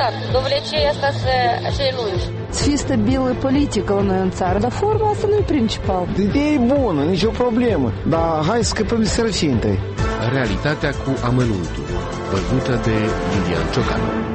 adevărat. Dovlecei asta se lungi. Să fie stabilă politică la noi în țară, dar forma asta nu e principal. Ideea e bună, nicio problemă, dar hai să scăpăm de sărăcie întâi. Realitatea cu amănuntul, văzută de Lilian Ciocanu.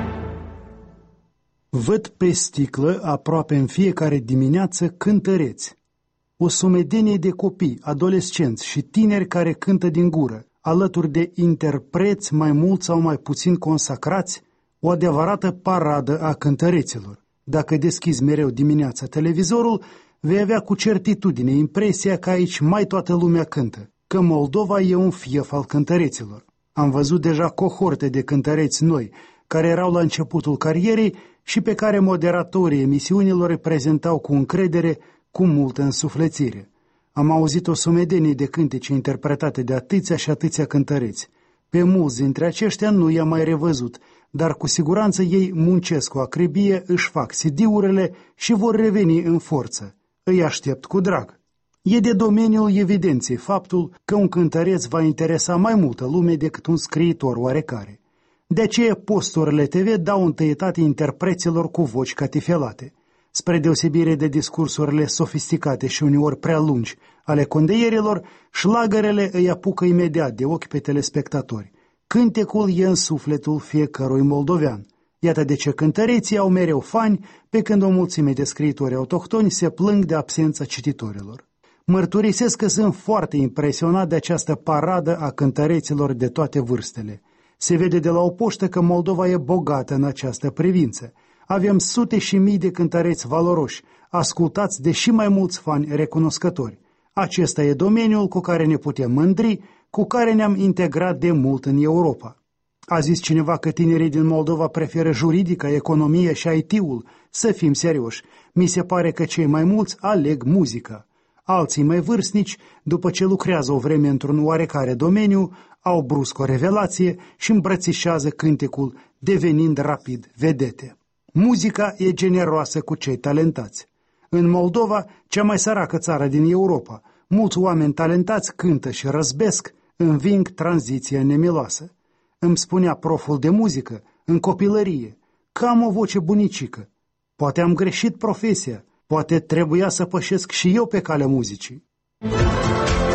Văd pe sticlă aproape în fiecare dimineață cântăreți. O sumedenie de copii, adolescenți și tineri care cântă din gură, alături de interpreți mai mult sau mai puțin consacrați, o adevărată paradă a cântăreților. Dacă deschizi mereu dimineața televizorul, vei avea cu certitudine impresia că aici mai toată lumea cântă, că Moldova e un fief al cântăreților. Am văzut deja cohorte de cântăreți noi, care erau la începutul carierei și pe care moderatorii emisiunilor îi prezentau cu încredere, cu multă însuflețire. Am auzit o sumedenie de cântece interpretate de atâția și atâția cântăreți. Pe mulți dintre aceștia nu i-am mai revăzut, dar cu siguranță ei muncesc cu acribie, își fac CD-urile și vor reveni în forță. Îi aștept cu drag. E de domeniul evidenței faptul că un cântăreț va interesa mai multă lume decât un scriitor oarecare. De aceea posturile TV dau întâietate interpreților cu voci catifelate. Spre deosebire de discursurile sofisticate și uneori prea lungi ale condeierilor, șlagărele îi apucă imediat de ochi pe telespectatori. Cântecul e în sufletul fiecărui moldovean. Iată de ce cântăreții au mereu fani, pe când o mulțime de scriitori autohtoni se plâng de absența cititorilor. Mărturisesc că sunt foarte impresionat de această paradă a cântăreților de toate vârstele. Se vede de la o poștă că Moldova e bogată în această privință. Avem sute și mii de cântăreți valoroși, ascultați de și mai mulți fani recunoscători. Acesta e domeniul cu care ne putem mândri, cu care ne-am integrat de mult în Europa. A zis cineva că tinerii din Moldova preferă juridica, economia și IT-ul. Să fim serioși, mi se pare că cei mai mulți aleg muzica. Alții mai vârstnici, după ce lucrează o vreme într-un oarecare domeniu, au brusc o revelație și îmbrățișează cântecul, devenind rapid vedete. Muzica e generoasă cu cei talentați. În Moldova, cea mai săracă țară din Europa, mulți oameni talentați cântă și răzbesc, înving tranziția nemiloasă. Îmi spunea proful de muzică, în copilărie, că am o voce bunicică. Poate am greșit profesia, poate trebuia să pășesc și eu pe calea muzicii.